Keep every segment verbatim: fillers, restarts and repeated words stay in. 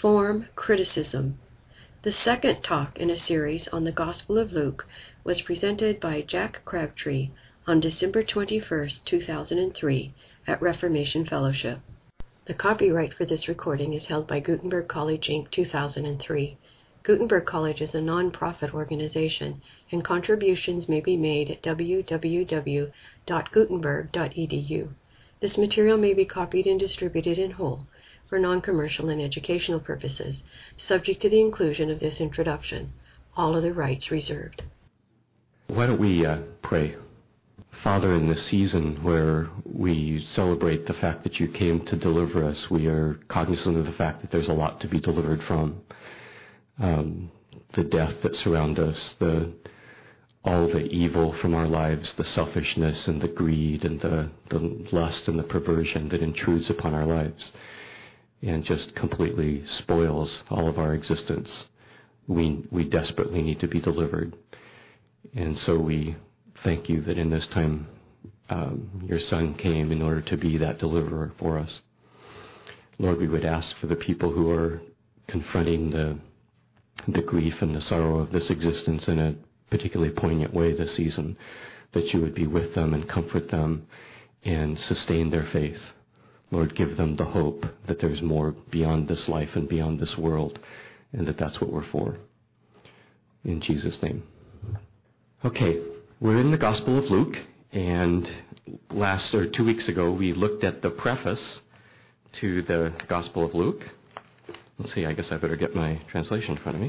Form Criticism. The second talk in a series on the Gospel of Luke was presented by Jack Crabtree on December twenty-first, two thousand three at Reformation Fellowship. The copyright for this recording is held by Gutenberg College, Incorporated two thousand three. Gutenberg College is a non-profit organization, and contributions may be made at w w w dot gutenberg dot e d u. This material may be copied and distributed in whole for non-commercial and educational purposes, subject to the inclusion of this introduction. All other rights reserved. Why don't we uh, pray? Father, in this season where we celebrate the fact that you came to deliver us, we are cognizant of the fact that there's a lot to be delivered from. Um, the death that surrounds us, the all the evil from our lives, the selfishness and the greed and the, the lust and the perversion that intrudes upon our lives and just completely spoils all of our existence. We we desperately need to be delivered. And so we thank you that in this time um, your Son came in order to be that deliverer for us. Lord, we would ask for the people who are confronting the the grief and the sorrow of this existence in a particularly poignant way this season, that you would be with them and comfort them and sustain their faith. Lord, give them the hope that there's more beyond this life and beyond this world, and that that's what we're for. In Jesus' name. Okay, we're in the Gospel of Luke, and last or two weeks ago we looked at the preface to the Gospel of Luke. Let's see, I guess I better get my translation in front of me.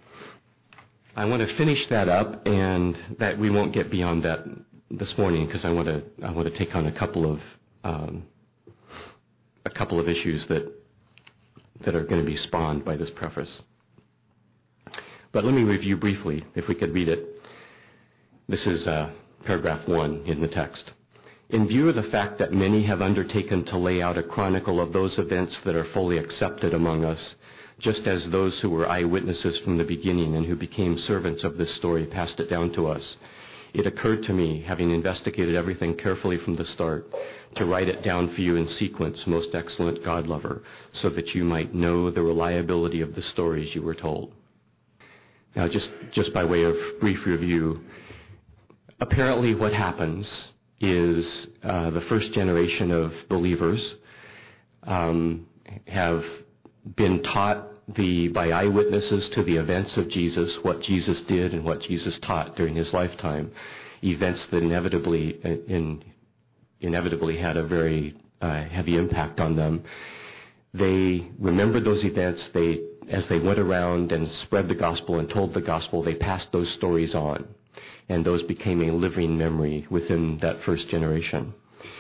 I want to finish that up, and that we won't get beyond that this morning because I want to I want to take on a couple of um, a couple of issues that that are going to be spawned by this preface. But let me review briefly, if we could read it. This is uh, paragraph one in the text. In view of the fact that many have undertaken to lay out a chronicle of those events that are fully accepted among us, just as those who were eyewitnesses from the beginning and who became servants of this story passed it down to us, it occurred to me, having investigated everything carefully from the start, to write it down for you in sequence, most excellent God lover, so that you might know the reliability of the stories you were told. Now, just, just by way of brief review, apparently what happens is uh, the first generation of believers um, have been taught the by eyewitnesses to the events of Jesus, what Jesus did and what Jesus taught during his lifetime, events that inevitably in, inevitably had a very uh, heavy impact on them. They remembered those events. They, as they went around and spread the gospel and told the gospel, they passed those stories on. And those became a living memory within that first generation.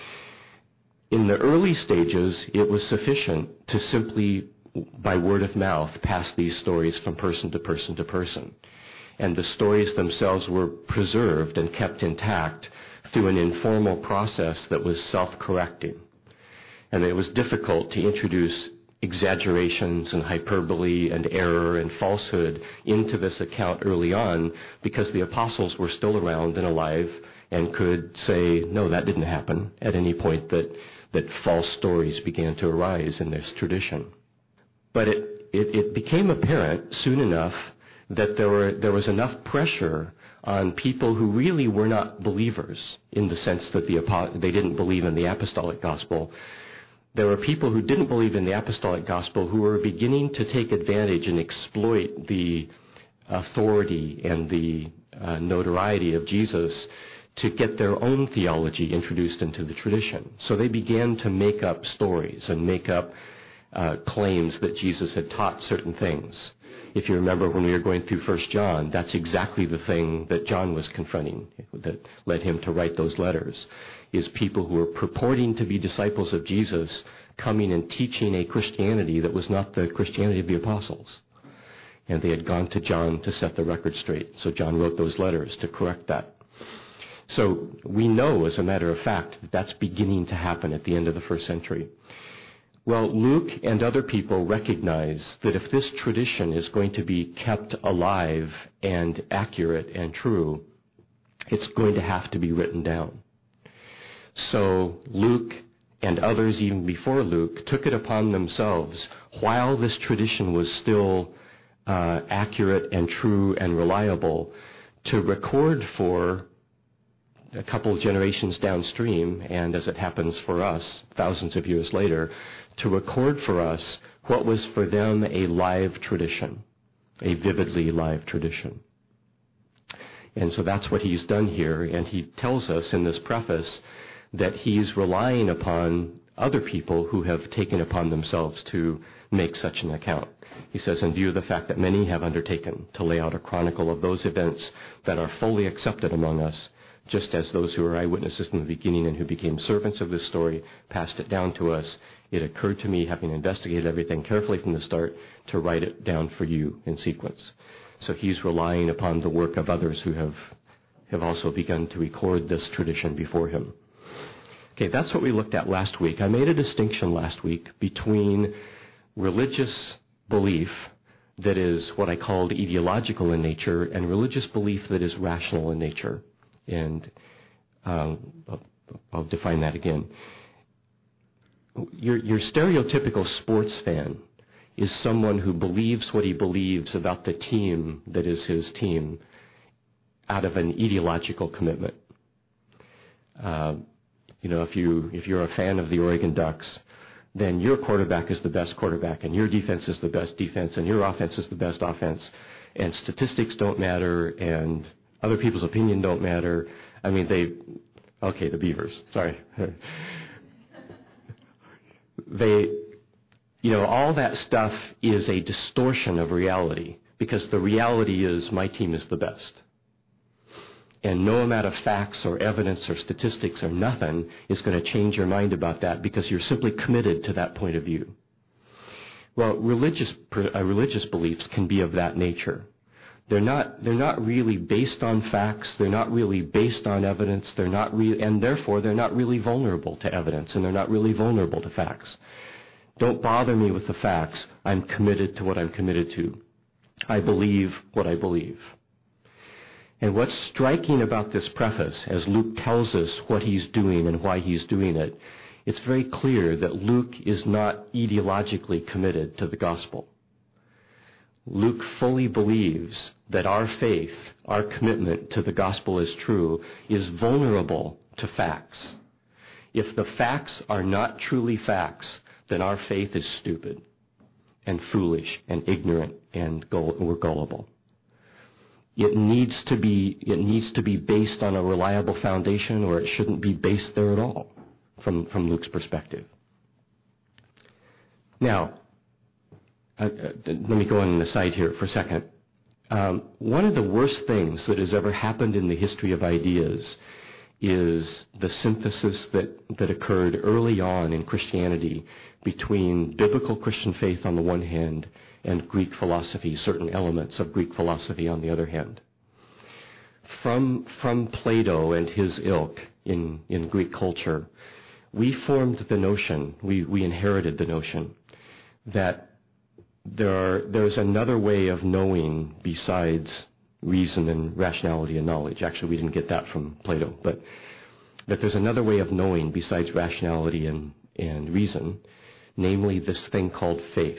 In the early stages, it was sufficient to simply, by word of mouth, pass these stories from person to person to person. And the stories themselves were preserved and kept intact through an informal process that was self-correcting. And it was difficult to introduce exaggerations and hyperbole and error and falsehood into this account early on, because the apostles were still around and alive and could say, no, that didn't happen at any point that, that false stories began to arise in this tradition. But it, it, it became apparent soon enough that there were there was enough pressure on people who really were not believers, in the sense that the they didn't believe in the apostolic gospel. There were people who didn't believe in the apostolic gospel who were beginning to take advantage and exploit the authority and the uh, notoriety of Jesus to get their own theology introduced into the tradition. So they began to make up stories and make up uh, claims that Jesus had taught certain things. If you remember when we were going through First John, that's exactly the thing that John was confronting that led him to write those letters, is people who were purporting to be disciples of Jesus coming and teaching a Christianity that was not the Christianity of the apostles. And they had gone to John to set the record straight. So John wrote those letters to correct that. So we know, as a matter of fact, that that's beginning to happen at the end of the first century. Well, Luke and other people recognize that if this tradition is going to be kept alive and accurate and true, it's going to have to be written down. So Luke and others even before Luke took it upon themselves while this tradition was still uh, accurate and true and reliable, to record for a couple generations downstream, and as it happens for us, thousands of years later, to record for us what was for them a live tradition, a vividly live tradition. And so that's what he's done here, and he tells us in this preface that he's relying upon other people who have taken upon themselves to make such an account. He says, in view of the fact that many have undertaken to lay out a chronicle of those events that are fully accepted among us, just as those who were eyewitnesses from the beginning and who became servants of this story passed it down to us, it occurred to me, having investigated everything carefully from the start, to write it down for you in sequence. So he's relying upon the work of others who have, have also begun to record this tradition before him. Okay, that's what we looked at last week. I made a distinction last week between religious belief that is what I called ideological in nature and religious belief that is rational in nature. And um, I'll, I'll define that again. Your, your stereotypical sports fan is someone who believes what he believes about the team that is his team out of an ideological commitment. Uh, you know, if you if you're a fan of the Oregon Ducks, then your quarterback is the best quarterback, and your defense is the best defense, and your offense is the best offense, and statistics don't matter, and other people's opinion don't matter. I mean, they, okay, the Beavers, sorry. they, you know, all that stuff is a distortion of reality, because the reality is my team is the best. And no amount of facts or evidence or statistics or nothing is going to change your mind about that, because you're simply committed to that point of view. Well, religious, uh, religious beliefs can be of that nature. They're not, they're not really based on facts, they're not really based on evidence, they're not re- and therefore they're not really vulnerable to evidence, and they're not really vulnerable to facts. Don't bother me with the facts. I'm committed to what I'm committed to. I believe what I believe. And what's striking about this preface, as Luke tells us what he's doing and why he's doing it, it's very clear that Luke is not ideologically committed to the gospel. Luke fully believes that our faith, our commitment to the gospel as true, is vulnerable to facts. If the facts are not truly facts, then our faith is stupid and foolish and ignorant, and gull- we're gullible. It needs to be, it needs to be based on a reliable foundation, or it shouldn't be based there at all from, from Luke's perspective. Now, uh, uh, let me go on an aside here for a second. Um, one of the worst things that has ever happened in the history of ideas is the synthesis that, that occurred early on in Christianity between biblical Christian faith on the one hand and Greek philosophy, certain elements of Greek philosophy on the other hand. From, from Plato and his ilk in, in Greek culture, we formed the notion, we, we inherited the notion, that there are, there's another way of knowing besides reason and rationality and knowledge. Actually, we didn't get that from Plato, but that there's another way of knowing besides rationality and, and reason, namely this thing called faith.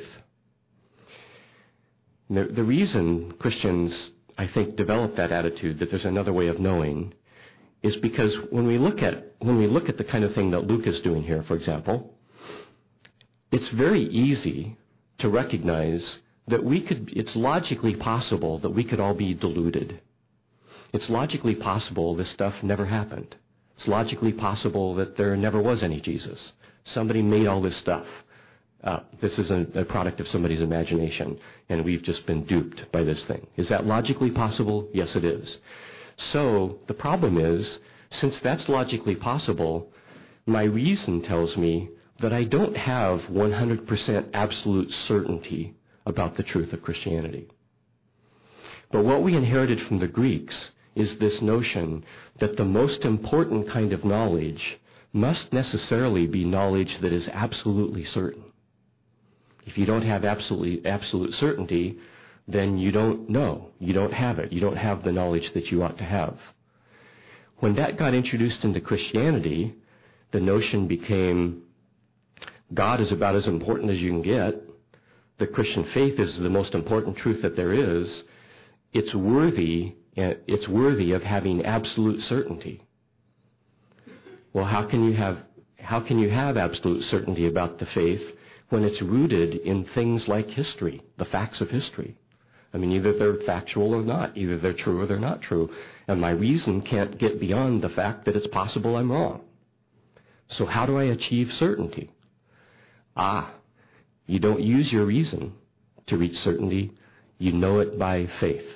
The, the reason Christians, I think, develop that attitude that there's another way of knowing is because when we look at when we look at the kind of thing that Luke is doing here, for example, it's very easy to recognize that we could, it's logically possible that we could all be deluded. It's logically possible this stuff never happened. It's logically possible that there never was any Jesus. Somebody made all this stuff. Uh, this is a, a product of somebody's imagination, and we've just been duped by this thing. Is that logically possible? Yes, it is. So the problem is, since that's logically possible, my reason tells me that I don't have one hundred percent absolute certainty about the truth of Christianity. But what we inherited from the Greeks is this notion that the most important kind of knowledge must necessarily be knowledge that is absolutely certain. If you don't have absolutely absolute certainty, then you don't know. You don't have it. You don't have the knowledge that you ought to have. When that got introduced into Christianity, the notion became God is about as important as you can get. the Christian faith is the most important truth that there is, it's worthy, it's worthy of having absolute certainty. Well, how can you have, how can you have absolute certainty about the faith when it's rooted in things like history, the facts of history? I mean, either they're factual or not. Either they're true or they're not true. And my reason can't get beyond the fact that it's possible I'm wrong. So how do I achieve certainty? Ah, you don't use your reason to reach certainty. You know it by faith.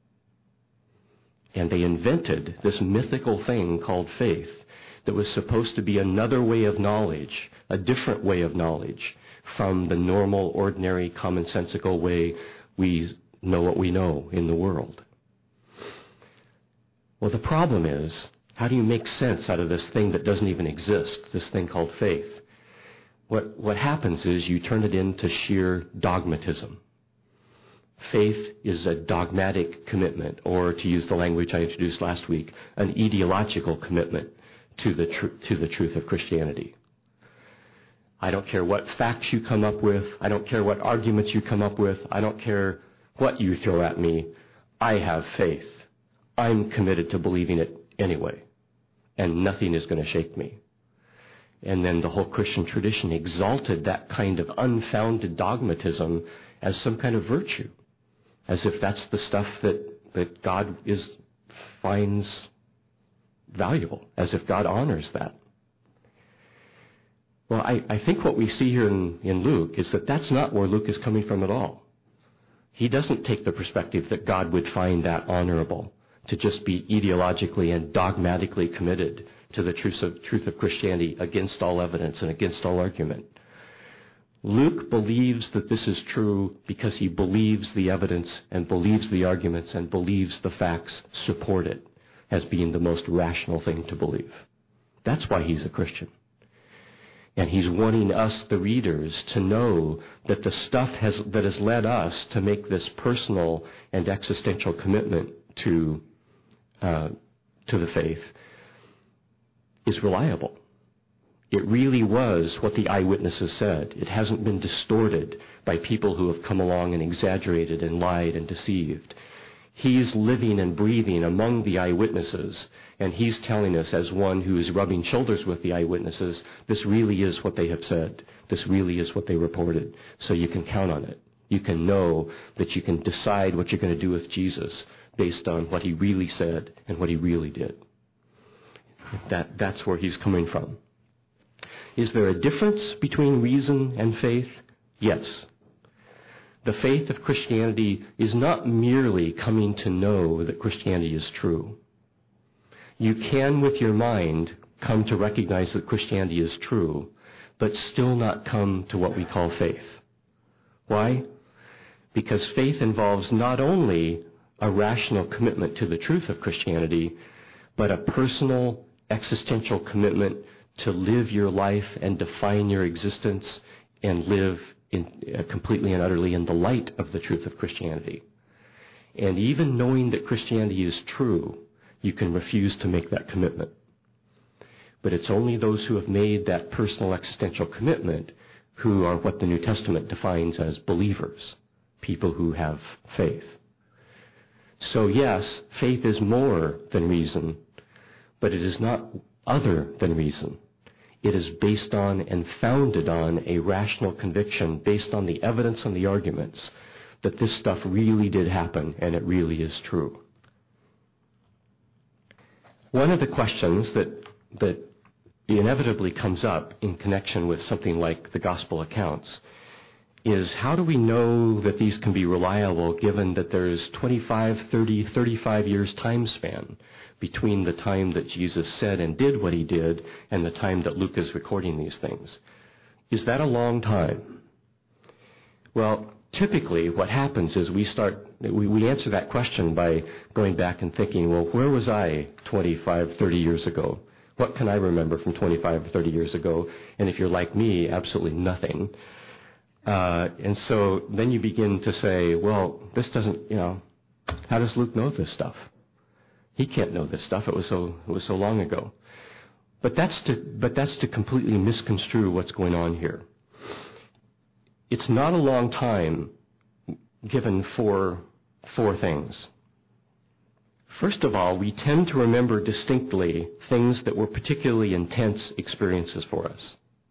And they invented this mythical thing called faith that was supposed to be another way of knowledge, a different way of knowledge from the normal, ordinary, commonsensical way we know what we know in the world. Well, the problem is, how do you make sense out of this thing that doesn't even exist, this thing called faith? What, what happens is you turn it into sheer dogmatism. Faith is a dogmatic commitment, or to use the language I introduced last week, an ideological commitment to the, tr- to the truth of Christianity. I don't care what facts you come up with. I don't care what arguments you come up with. I don't care what you throw at me. I have faith. I'm committed to believing it anyway, and nothing is going to shake me. And then the whole Christian tradition exalted that kind of unfounded dogmatism as some kind of virtue, as if that's the stuff that, that God is finds valuable, as if God honors that. Well, I, I think what we see here in, in Luke is that that's not where Luke is coming from at all. He doesn't take the perspective that God would find that honorable, to just be ideologically and dogmatically committed to the truth of, truth of Christianity against all evidence and against all argument. Luke believes that this is true because he believes the evidence and believes the arguments and believes the facts support it as being the most rational thing to believe. That's why he's a Christian. And he's wanting us, the readers, to know that the stuff has, that has led us to make this personal and existential commitment to uh, to the faith is reliable. It really was what the eyewitnesses said. It hasn't been distorted by people who have come along and exaggerated and lied and deceived. He's living and breathing among the eyewitnesses, and he's telling us, as one who is rubbing shoulders with the eyewitnesses, this really is what they have said. This really is what they reported. So you can count on it. You can know that you can decide what you're going to do with Jesus based on what he really said and what he really did. That, that's where he's coming from. Is there a difference between reason and faith? Yes. The faith of Christianity is not merely coming to know that Christianity is true. You can, with your mind, come to recognize that Christianity is true, but still not come to what we call faith. Why? Because faith involves not only a rational commitment to the truth of Christianity, but a personal, existential commitment to live your life and define your existence and live in, uh, completely and utterly in the light of the truth of Christianity. And even knowing that Christianity is true, you can refuse to make that commitment. But it's only those who have made that personal existential commitment who are what the New Testament defines as believers, people who have faith. So yes, faith is more than reason, but it is not other than reason. It is based on and founded on a rational conviction based on the evidence and the arguments that this stuff really did happen and it really is true. One of the questions that that inevitably comes up in connection with something like the gospel accounts is, how do we know that these can be reliable given that there's twenty-five, thirty, thirty-five years time span between the time that Jesus said and did what he did and the time that Luke is recording these things? Is that a long time? Well, typically what happens is we start, we, we answer that question by going back and thinking, well, where was I twenty-five, thirty years ago? What can I remember from twenty-five or thirty years ago? And if you're like me, absolutely nothing. Uh, and so then you begin to say, well, this doesn't, you know, how does Luke know this stuff? He can't know this stuff. It was so, it was so long ago. But that's to, but that's to completely misconstrue what's going on here. it's not a long time given for four things. First of all, we tend to remember distinctly things that were particularly intense experiences for us.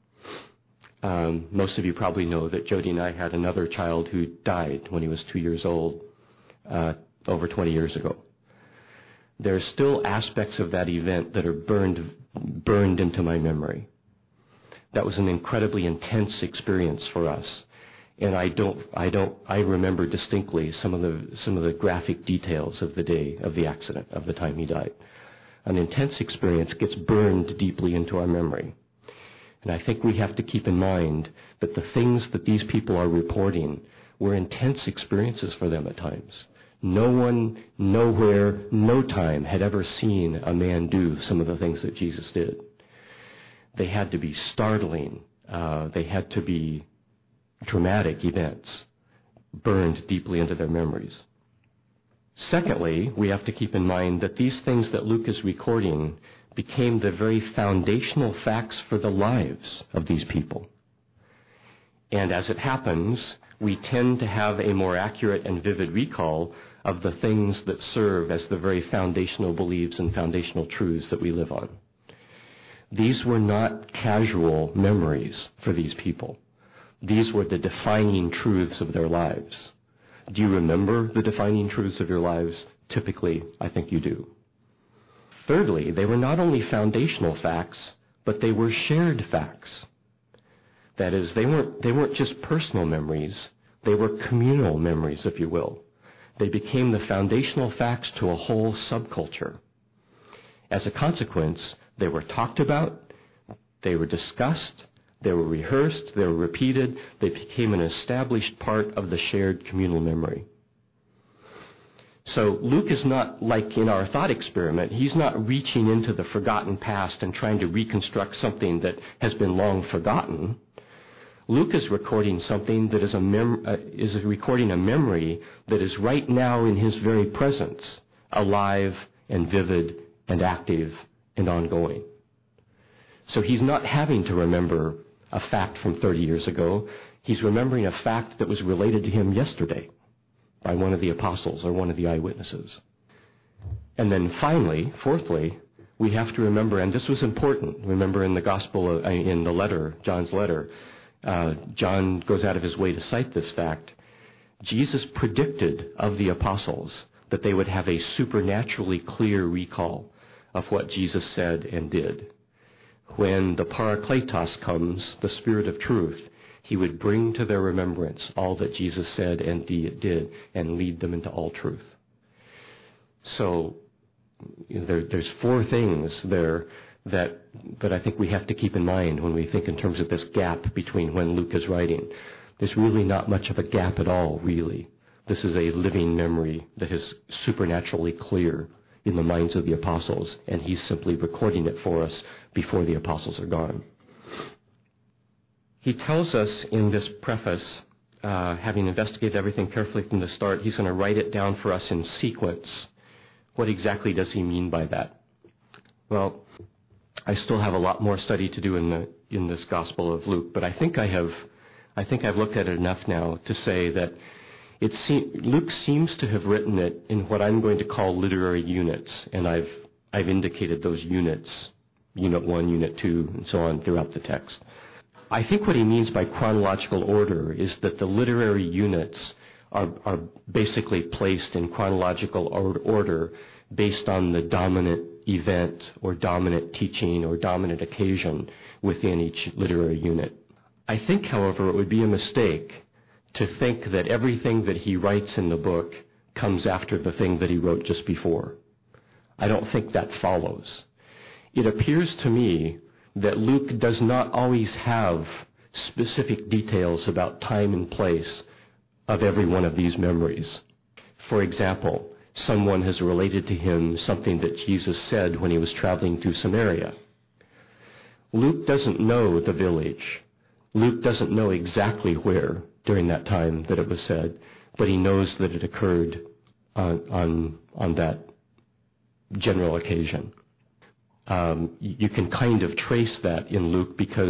Um, most of you probably know that Jody and I had another child who died when he was two years old, uh, over twenty years ago. There are still aspects of that event that are burned, burned into my memory. That was an incredibly intense experience for us. And I don't, I don't, I remember distinctly some of the, some of the graphic details of the day of the accident, of the time he died. An intense experience gets burned deeply into our memory. And I think we have to keep in mind that the things that these people are reporting were intense experiences for them at times. No one, nowhere, no time had ever seen a man do some of the things that Jesus did. They had to be startling. Uh, they had to be dramatic events burned deeply into their memories. Secondly, we have to keep in mind that these things that Luke is recording became the very foundational facts for the lives of these people. And as it happens, we tend to have a more accurate and vivid recall of the things that serve as the very foundational beliefs and foundational truths that we live on. These were not casual memories for these people. These were the defining truths of their lives. Do you remember the defining truths of your lives? Typically, I think you do. Thirdly, they were not only foundational facts, but they were shared facts. That is, they weren't, they weren't just personal memories, they were communal memories, if you will. They became the foundational facts to a whole subculture. As a consequence, they were talked about, they were discussed, they were rehearsed, they were repeated, they became an established part of the shared communal memory. So Luke is not like in our thought experiment. He's not reaching into the forgotten past and trying to reconstruct something that has been long forgotten. Luke is recording something that is a mem- uh, is recording a memory that is right now in his very presence, alive and vivid and active and ongoing. So he's not having to remember a fact from thirty years ago. He's remembering a fact that was related to him yesterday by one of the apostles or one of the eyewitnesses. And then finally, fourthly, we have to remember, and this was important, remember in the gospel, uh, in the letter, John's letter, uh, John goes out of his way to cite this fact. Jesus predicted of the apostles that they would have a supernaturally clear recall of what Jesus said and did. When the Parakletos comes, the Spirit of truth, he would bring to their remembrance all that Jesus said and did and lead them into all truth. So you know, there, there's four things there that, that I think we have to keep in mind when we think in terms of this gap between when Luke is writing. There's really not much of a gap at all, really. This is a living memory that is supernaturally clear in the minds of the apostles, and he's simply recording it for us before the apostles are gone. He tells us in this preface, uh, having investigated everything carefully from the start, he's going to write it down for us in sequence. What exactly does he mean by that? Well, I still have a lot more study to do in the in this Gospel of Luke, but I think I have, I think I've looked at it enough now to say that it se- Luke seems to have written it in what I'm going to call literary units, and I've I've indicated those units, unit one, unit two, and so on throughout the text. I think what he means by chronological order is that the literary units are, are basically placed in chronological order based on the dominant event or dominant teaching or dominant occasion within each literary unit. I think, however, it would be a mistake to think that everything that he writes in the book comes after the thing that he wrote just before. I don't think that follows. It appears to me that Luke does not always have specific details about time and place of every one of these memories. For example, someone has related to him something that Jesus said when he was traveling through Samaria. Luke doesn't know the village. Luke doesn't know exactly where during that time that it was said, but he knows that it occurred on, on, on that general occasion. Um, you can kind of trace that in Luke because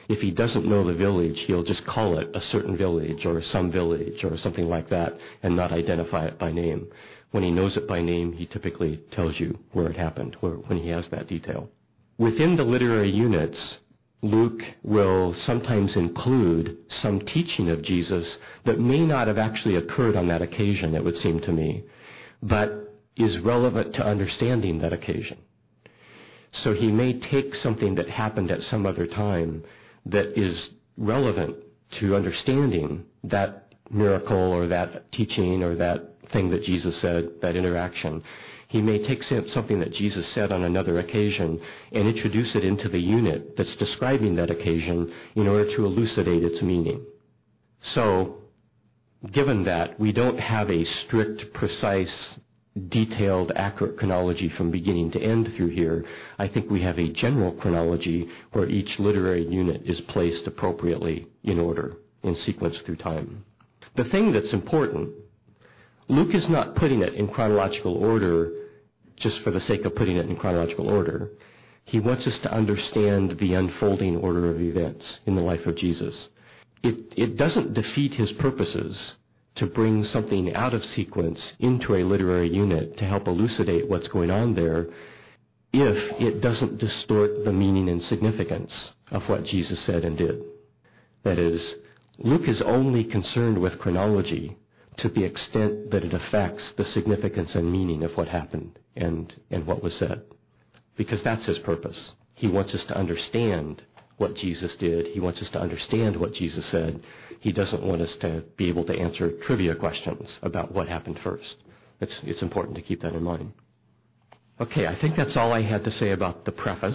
If he doesn't know the village, he'll just call it a certain village or some village or something like that and not identify it by name. When he knows it by name, he typically tells you where it happened, where, when he has that detail. Within the literary units, Luke will sometimes include some teaching of Jesus that may not have actually occurred on that occasion, it would seem to me, but is relevant to understanding that occasion. So he may take something that happened at some other time that is relevant to understanding that miracle or that teaching or that thing that Jesus said, that interaction. He may take something that Jesus said on another occasion and introduce it into the unit that's describing that occasion in order to elucidate its meaning. So, given that, we don't have a strict, precise, detailed, accurate chronology from beginning to end through here. I think we have a general chronology where each literary unit is placed appropriately in order, in sequence through time. The thing that's important, Luke is not putting it in chronological order just for the sake of putting it in chronological order. He wants us to understand the unfolding order of events in the life of Jesus. It, it doesn't defeat his purposes to bring something out of sequence into a literary unit to help elucidate what's going on there if it doesn't distort the meaning and significance of what Jesus said and did. That is, Luke is only concerned with chronology to the extent that it affects the significance and meaning of what happened and, and what was said. Because that's his purpose. He wants us to understand what Jesus did. He wants us to understand what Jesus said. He doesn't want us to be able to answer trivia questions about what happened first. It's, it's important to keep that in mind. Okay, I think that's all I had to say about the preface.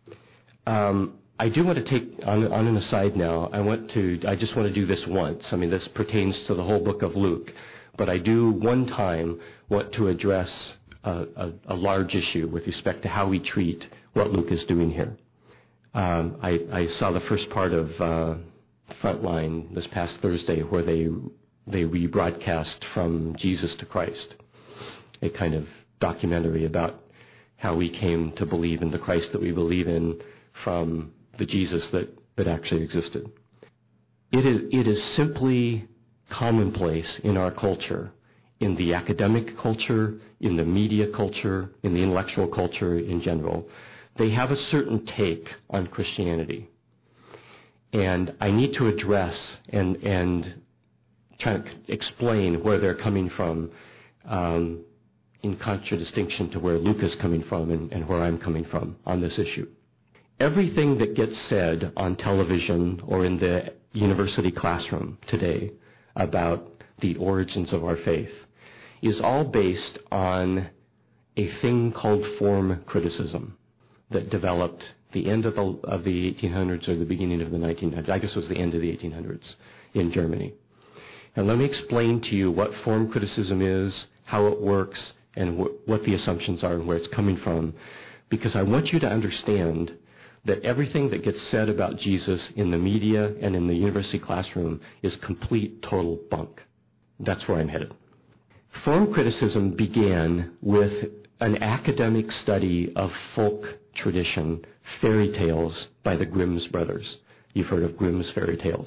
Um, I do want to take, on, on an aside now, I want to, I just want to do this once. I mean, this pertains to the whole book of Luke. But I do one time want to address a, a, a large issue with respect to how we treat what Luke is doing here. Um, I, I saw the first part of uh, Frontline this past Thursday where they they rebroadcast From Jesus to Christ, a kind of documentary about how we came to believe in the Christ that we believe in from the Jesus that, that actually existed. It is, it is simply commonplace in our culture, in the academic culture, in the media culture, in the intellectual culture in general. They have a certain take on Christianity. And I need to address and, and try to explain where they're coming from um, in contradistinction to where Luke is coming from and, and where I'm coming from on this issue. Everything that gets said on television or in the university classroom today about the origins of our faith is all based on a thing called form criticism that developed the end of the, of the eighteen hundreds or the beginning of the nineteen hundreds. I guess it was the end of the eighteen hundreds in Germany. And let me explain to you what form criticism is, how it works, and wh- what the assumptions are and where it's coming from, because I want you to understand that everything that gets said about Jesus in the media and in the university classroom is complete, total bunk. That's where I'm headed. Form criticism began with an academic study of folk tradition, fairy tales by the Grimm's brothers. You've heard of Grimm's fairy tales.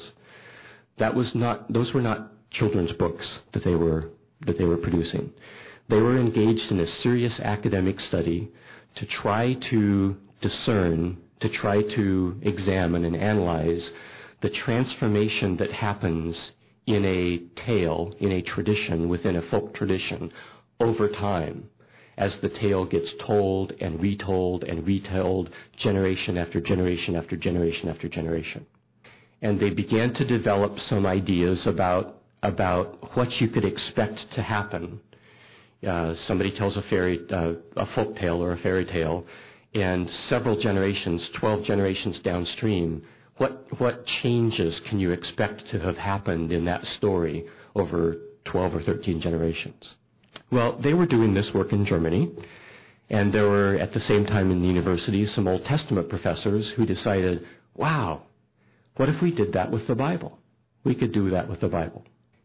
That was not; those were not children's books that they were that they were producing. They were engaged in a serious academic study to try to discern, to try to examine and analyze the transformation that happens in a tale, in a tradition, within a folk tradition, over time, as the tale gets told and retold and retold generation after generation after generation after generation. And they began to develop some ideas about, about what you could expect to happen. Uh, somebody tells a fairy, uh, a folk tale or a fairy tale, and several generations, twelve generations downstream, what what changes can you expect to have happened in that story over twelve or thirteen generations? Well, they were doing this work in Germany, and there were, at the same time in the university, some Old Testament professors who decided, wow, what if we did that with the Bible? We could do that with the Bible.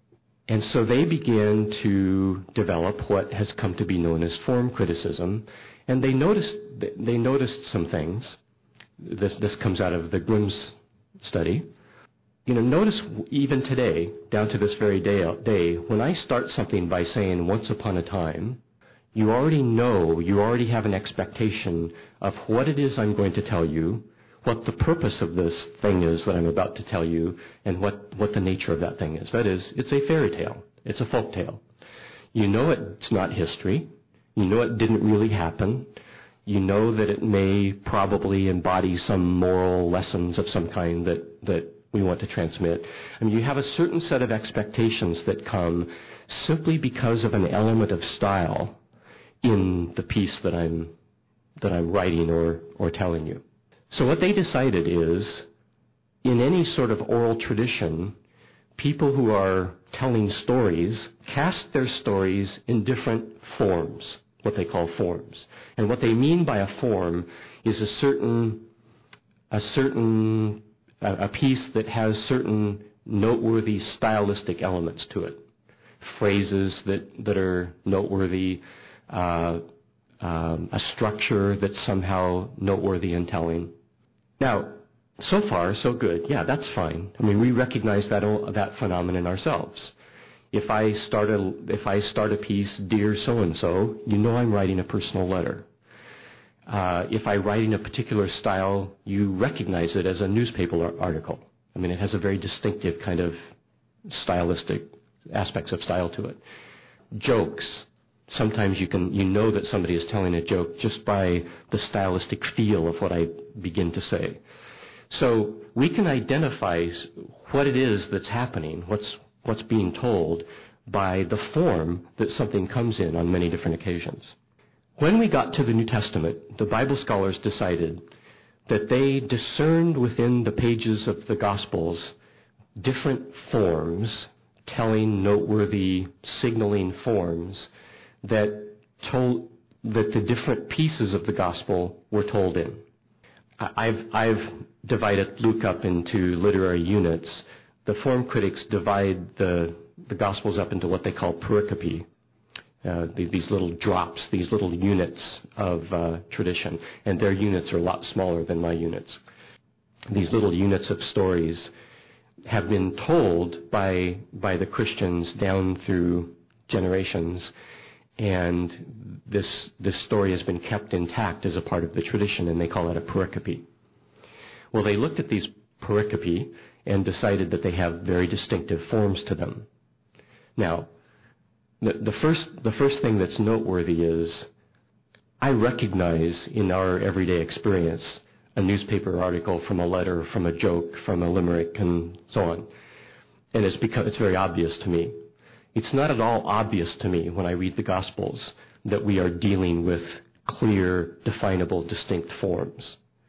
And so they began to develop what has come to be known as form criticism, and they noticed they noticed some things. This this comes out of the Grimm's study, you know, notice even today, down to this very day, day, when I start something by saying once upon a time, you already know, you already have an expectation of what it is I'm going to tell you, what the purpose of this thing is that I'm about to tell you, and what, what the nature of that thing is. That is, it's a fairy tale. It's a folk tale. You know it's not history. You know it didn't really happen. You know that it may probably embody some moral lessons of some kind that, that we want to transmit. I mean, you have a certain set of expectations that come simply because of an element of style in the piece that I'm that I'm writing or, or telling you. So what they decided is, in any sort of oral tradition, people who are telling stories cast their stories in different forms, what they call forms. And what they mean by a form is a certain a certain a, a piece that has certain noteworthy stylistic elements to it. Phrases that, that are noteworthy, uh, um, a structure that's somehow noteworthy in telling. Now, so far, so good. Yeah, that's fine. I mean, we recognize that that phenomenon ourselves. If I start a if I start a piece, dear so and so, you know I'm writing a personal letter. Uh, if I write in a particular style, you recognize it as a newspaper article. I mean, it has a very distinctive kind of stylistic aspects of style to it. Jokes. Sometimes you can you know that somebody is telling a joke just by the stylistic feel of what I begin to say. So we can identify what it is that's happening, what's what's being told, by the form that something comes in on many different occasions. When we got to the New Testament, the Bible scholars decided that they discerned within the pages of the Gospels different forms, telling, noteworthy, signaling forms that told that the different pieces of the Gospel were told in. I've I've divided Luke up into literary units. The form critics divide the the Gospels up into what they call pericope, uh, these little drops, these little units of uh, tradition, and their units are a lot smaller than my units. These little units of stories have been told by by the Christians down through generations, and this this story has been kept intact as a part of the tradition, and they call it a pericope. Well, they looked at these pericope and decided that they have very distinctive forms to them. Now, the, the first the first thing that's noteworthy is I recognize in our everyday experience a newspaper article from a letter, from a joke, from a limerick, and so on. And it's become, it's very obvious to me. It's not at all obvious to me when I read the Gospels that we are dealing with clear, definable, distinct forms.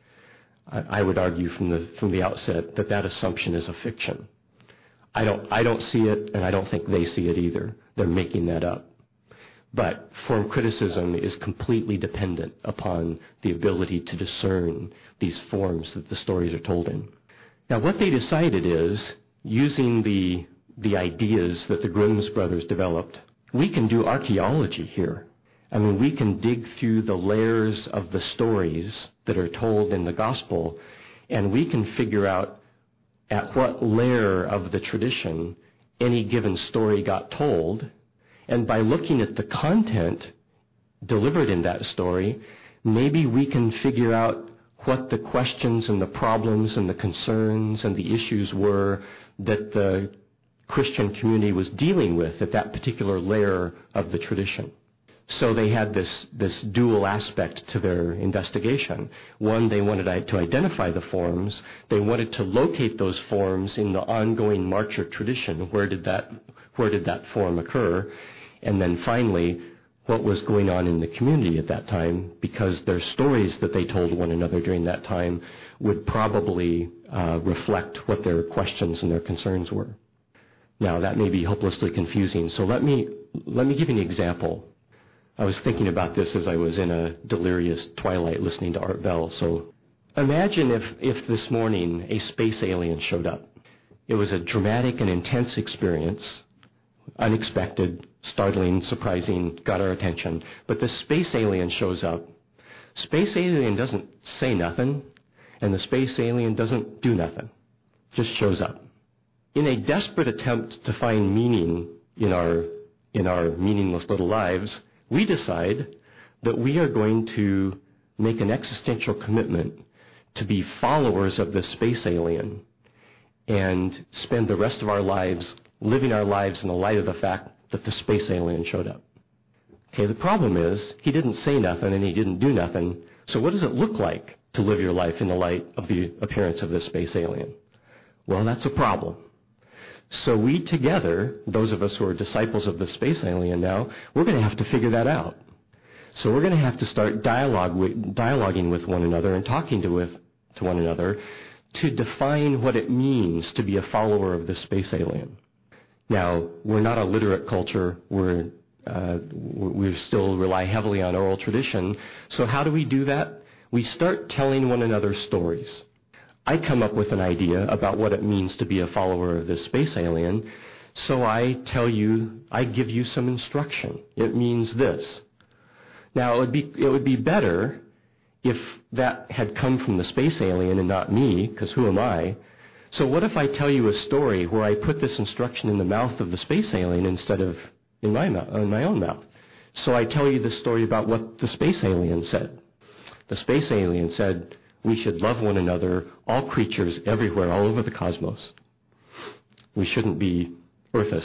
I, I would argue from the from the outset that that assumption is a fiction. I don't I don't see it, and I don't think they see it either. They're making that up. But form criticism is completely dependent upon the ability to discern these forms that the stories are told in. Now, what they decided is, using the the ideas that the Grimm's brothers developed, we can do archaeology here. I mean, we can dig through the layers of the stories that are told in the gospel, and we can figure out at what layer of the tradition any given story got told. And by looking at the content delivered in that story, maybe we can figure out what the questions and the problems and the concerns and the issues were that the Christian community was dealing with at that particular layer of the tradition. So they had this, this dual aspect to their investigation. One, they wanted to identify the forms. They wanted to locate those forms in the ongoing march of tradition. Where did that, where did that form occur? And then finally, what was going on in the community at that time, because their stories that they told one another during that time would probably uh, reflect what their questions and their concerns were. Now, that may be hopelessly confusing, so let me let me give you an example. I was thinking about this as I was in a delirious twilight listening to Art Bell. So imagine if, if this morning a space alien showed up. It was a dramatic and intense experience, unexpected, startling, surprising, got our attention. But the space alien shows up. Space alien doesn't say nothing, and the space alien doesn't do nothing. just shows up. In a desperate attempt to find meaning in our, in our meaningless little lives, we decide that we are going to make an existential commitment to be followers of this space alien and spend the rest of our lives living our lives in the light of the fact that the space alien showed up. Okay, the problem is he didn't say nothing and he didn't do nothing. So what does it look like to live your life in the light of the appearance of this space alien? Well, that's a problem. So we together, those of us who are disciples of the space alien now, we're going to have to figure that out. So we're going to have to start dialogue with, dialoguing with one another and talking to, with, to one another to define what it means to be a follower of the space alien. Now, we're not a literate culture. We're, uh, we still rely heavily on oral tradition. So how do we do that? We start telling one another stories. I come up with an idea about what it means to be a follower of this space alien, so I tell you, I give you some instruction. It means this. Now, it would be, it would be better if that had come from the space alien and not me, because who am I? So what if I tell you a story where I put this instruction in the mouth of the space alien instead of in my, mouth, in my own mouth? So I tell you the story about what the space alien said. The space alien said, we should love one another, all creatures everywhere, all over the cosmos. We shouldn't be earthists.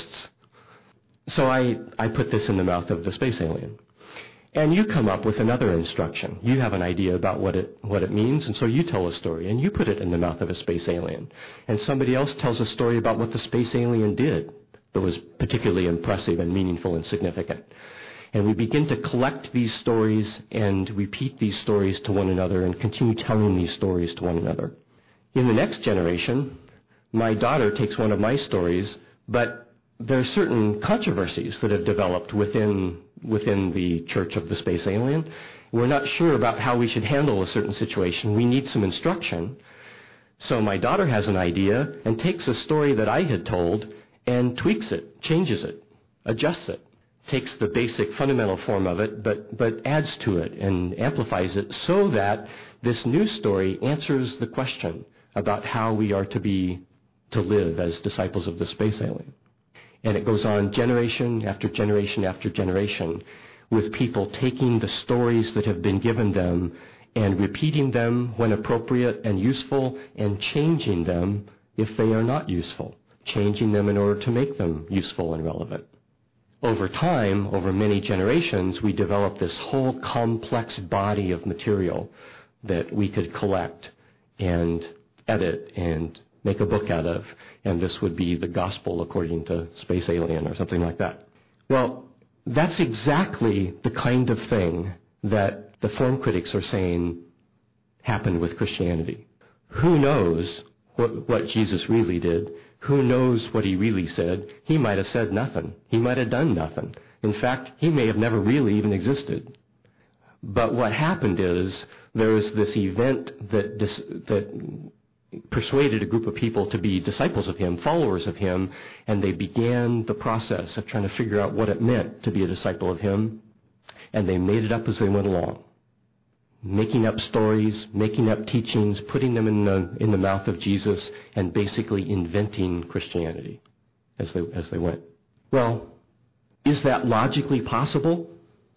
So I, I put this in the mouth of the space alien. And you come up with another instruction. You have an idea about what it, what it means, and so you tell a story, and you put it in the mouth of a space alien. And somebody else tells a story about what the space alien did that was particularly impressive and meaningful and significant. And we begin to collect these stories and repeat these stories to one another and continue telling these stories to one another. In the next generation, my daughter takes one of my stories, but there are certain controversies that have developed within within the Church of the Space Alien. We're not sure about how we should handle a certain situation. We need some instruction. So my daughter has an idea and takes a story that I had told and tweaks it, changes it, adjusts it, takes the basic fundamental form of it, but, but adds to it and amplifies it so that this new story answers the question about how we are to be, to live as disciples of the space alien. And it goes on generation after generation after generation with people taking the stories that have been given them and repeating them when appropriate and useful and changing them if they are not useful, changing them in order to make them useful and relevant. Over time, over many generations, we developed this whole complex body of material that we could collect and edit and make a book out of, and this would be the gospel according to Space Alien or something like that. Well, that's exactly the kind of thing that the form critics are saying happened with Christianity. Who knows what, what Jesus really did? Who knows what he really said? He might have said nothing. He might have done nothing. In fact, he may have never really even existed. But what happened is there was this event that dis- that persuaded a group of people to be disciples of him, followers of him, and they began the process of trying to figure out what it meant to be a disciple of him, and they made it up as they went along, making up stories, making up teachings, putting them in the in the mouth of Jesus, and basically inventing Christianity as they as they went. Well, is that logically possible?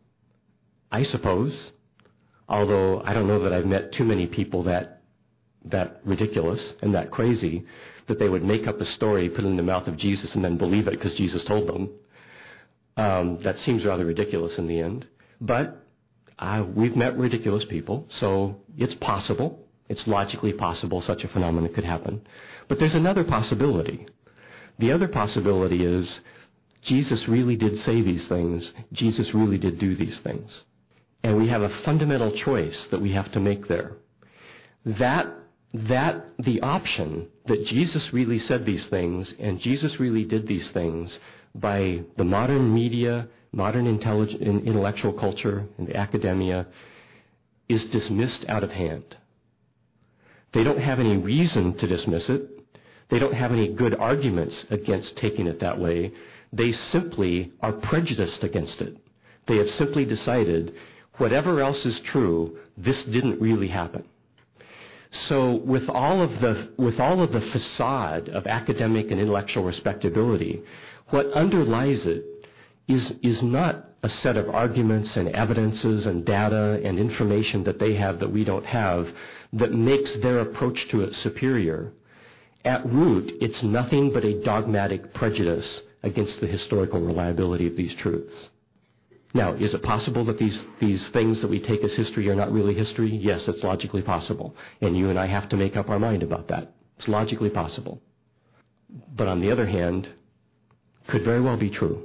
I suppose, although I don't know that I've met too many people that that ridiculous and that crazy that they would make up a story, put it in the mouth of Jesus, and then believe it because Jesus told them. Um, that seems rather ridiculous in the end. But uh, we've met ridiculous people, so it's possible. It's logically possible such a phenomenon could happen. But there's another possibility. The other possibility is Jesus really did say these things. Jesus really did do these things. And we have a fundamental choice that we have to make there. That that the option that Jesus really said these things and Jesus really did these things by the modern media, modern intelligent, intellectual culture, and the academia is dismissed out of hand. They don't have any reason to dismiss it. They don't have any good arguments against taking it that way. They simply are prejudiced against it. They have simply decided whatever else is true, this didn't really happen. So with all of the with all of the facade of academic and intellectual respectability, what underlies it is is not a set of arguments and evidences and data and information that they have that we don't have that makes their approach to it superior. At root, it's nothing but a dogmatic prejudice against the historical reliability of these truths. Now, is it possible that these, these things that we take as history are not really history? Yes, it's logically possible. And you and I have to make up our mind about that. It's logically possible. But on the other hand, could very well be true.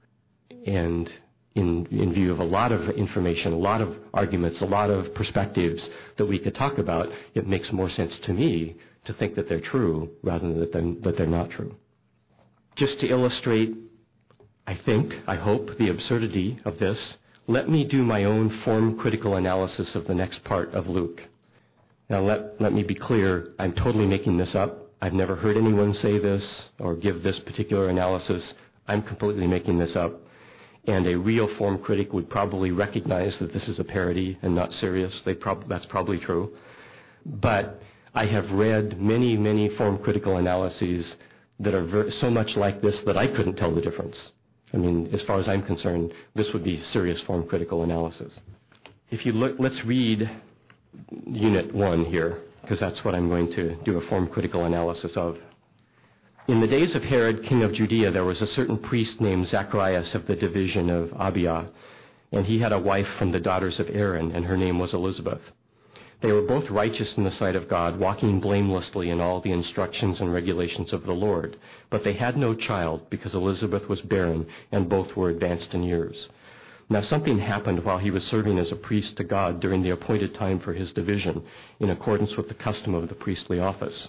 And in, in view of a lot of information, a lot of arguments, a lot of perspectives that we could talk about, it makes more sense to me to think that they're true rather than that they're, that they're not true. Just to illustrate, I think, I hope, the absurdity of this, let me do my own form-critical analysis of the next part of Luke. Now, let, let me be clear, I'm totally making this up. I've never heard anyone say this or give this particular analysis. I'm completely making this up. And a real form critic would probably recognize that this is a parody and not serious. They prob- that's probably true. But I have read many, many form-critical analyses that are ver- so much like this that I couldn't tell the difference. I mean, as far as I'm concerned, this would be serious form-critical analysis. If you look, let's read Unit one here, because that's what I'm going to do a form-critical analysis of. In the days of Herod, king of Judea, there was a certain priest named Zacharias of the division of Abia, and he had a wife from the daughters of Aaron, and her name was Elizabeth. They were both righteous in the sight of God, walking blamelessly in all the instructions and regulations of the Lord. But they had no child, because Elizabeth was barren, and both were advanced in years. Now something happened while he was serving as a priest to God during the appointed time for his division, in accordance with the custom of the priestly office.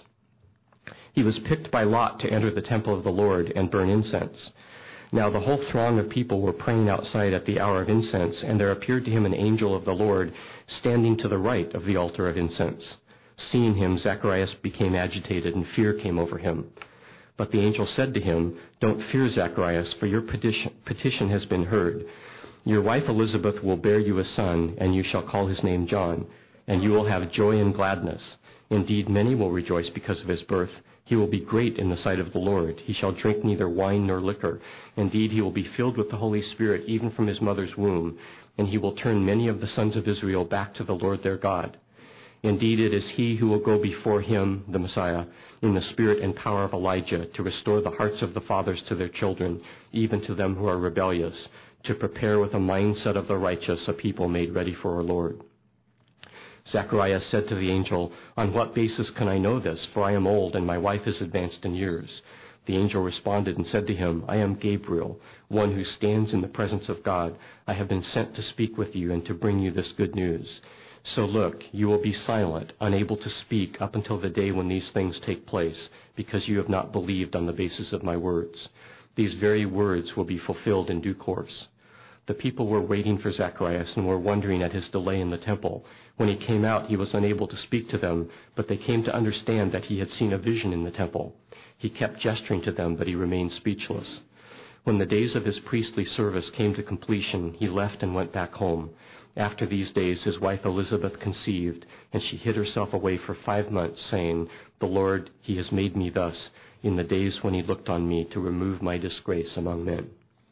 He was picked by lot to enter the temple of the Lord and burn incense. Now the whole throng of people were praying outside at the hour of incense, and there appeared to him an angel of the Lord standing to the right of the altar of incense. Seeing him, Zacharias became agitated, and fear came over him. But the angel said to him, "Don't fear, Zacharias, for your petition, petition has been heard. Your wife Elizabeth will bear you a son, and you shall call his name John, and you will have joy and gladness. Indeed, many will rejoice because of his birth. He will be great in the sight of the Lord. He shall drink neither wine nor liquor. Indeed, he will be filled with the Holy Spirit even from his mother's womb, and he will turn many of the sons of Israel back to the Lord their God. Indeed, it is he who will go before him, the Messiah, in the spirit and power of Elijah, to restore the hearts of the fathers to their children, even to them who are rebellious, to prepare with a mindset of the righteous a people made ready for our Lord." Zacharias said to the angel, "On what basis can I know this? For I am old, and my wife is advanced in years." The angel responded and said to him, "I am Gabriel, one who stands in the presence of God. I have been sent to speak with you and to bring you this good news. So look, you will be silent, unable to speak up until the day when these things take place, because you have not believed on the basis of my words. These very words will be fulfilled in due course." The people were waiting for Zacharias and were wondering at his delay in the temple. When he came out, he was unable to speak to them, but they came to understand that he had seen a vision in the temple. He kept gesturing to them, but he remained speechless. When the days of his priestly service came to completion, he left and went back home. After these days, his wife Elizabeth conceived, and she hid herself away for five months, saying, "The Lord, he has made me thus, in the days when he looked on me to remove my disgrace among men."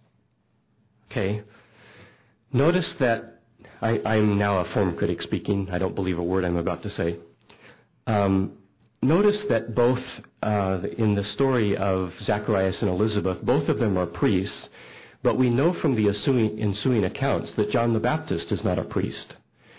Okay. Notice that I, I'm now a form critic speaking. I don't believe a word I'm about to say. Um, notice that both uh, in the story of Zacharias and Elizabeth, both of them are priests, but we know from the ensuing, ensuing accounts that John the Baptist is not a priest.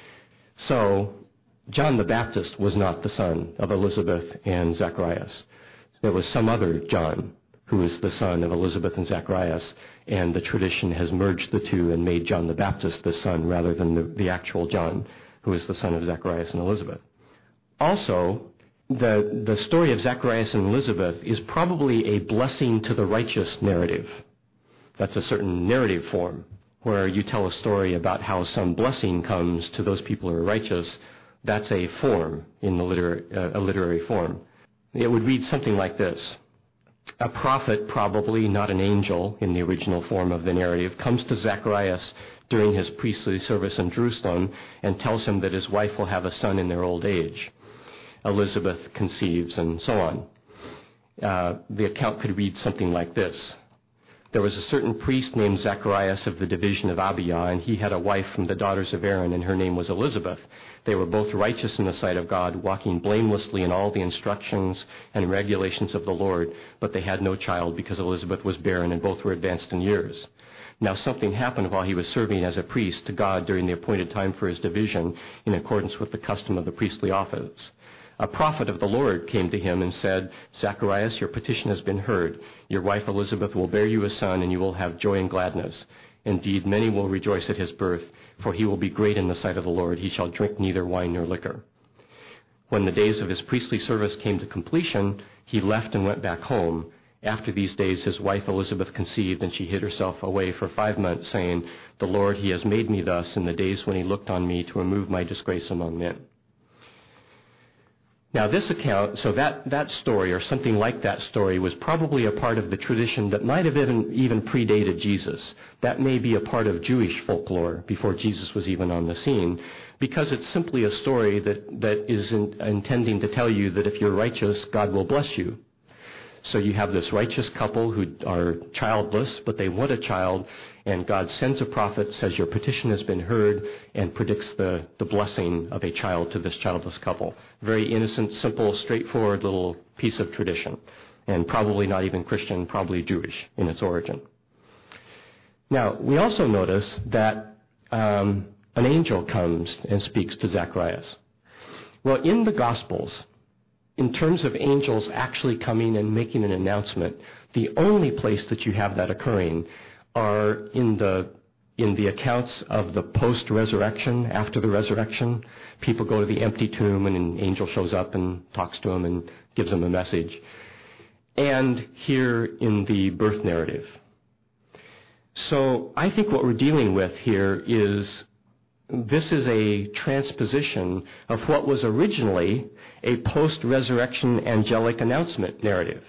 So John the Baptist was not the son of Elizabeth and Zacharias. There was some other John who is the son of Elizabeth and Zacharias, and the tradition has merged the two and made John the Baptist the son rather than the, the actual John, who is the son of Zacharias and Elizabeth. Also, the, the story of Zacharias and Elizabeth is probably a blessing to the righteous narrative. That's a certain narrative form, where you tell a story about how some blessing comes to those people who are righteous. That's a form in the literary, uh, a literary form. It would read something like this. A prophet, probably not an angel in the original form of the narrative, comes to Zacharias during his priestly service in Jerusalem and tells him that his wife will have a son in their old age. Elizabeth conceives, and so on. Uh, the account could read something like this. There was a certain priest named Zacharias of the division of Abijah, and he had a wife from the daughters of Aaron, and her name was Elizabeth. They were both righteous in the sight of God, walking blamelessly in all the instructions and regulations of the Lord, but they had no child because Elizabeth was barren, and both were advanced in years. Now something happened while he was serving as a priest to God during the appointed time for his division, in accordance with the custom of the priestly office. A prophet of the Lord came to him and said, Zacharias, your petition has been heard. Your wife Elizabeth will bear you a son, and you will have joy and gladness. Indeed, many will rejoice at his birth, for he will be great in the sight of the Lord. He shall drink neither wine nor liquor. When the days of his priestly service came to completion, he left and went back home. After these days, his wife Elizabeth conceived, and she hid herself away for five months, saying, The Lord, he has made me thus in the days when he looked on me to remove my disgrace among men. Now this account, so that, that story, or something like that story, was probably a part of the tradition that might have even, even predated Jesus. That may be a part of Jewish folklore before Jesus was even on the scene, because it's simply a story that, that is in, intending to tell you that if you're righteous, God will bless you. So you have this righteous couple who are childless, but they want a child, and God sends a prophet, says your petition has been heard, and predicts the, the blessing of a child to this childless couple. Very innocent, simple, straightforward little piece of tradition, and probably not even Christian, probably Jewish in its origin. Now, we also notice that um, an angel comes and speaks to Zacharias. Well, in the Gospels, in terms of angels actually coming and making an announcement, the only place that you have that occurring are in the in the accounts of the post-resurrection, after the resurrection. People go to the empty tomb and an angel shows up and talks to them and gives them a message. And here in the birth narrative. So I think what we're dealing with here is this is a transposition of what was originally a post-resurrection angelic announcement narrative.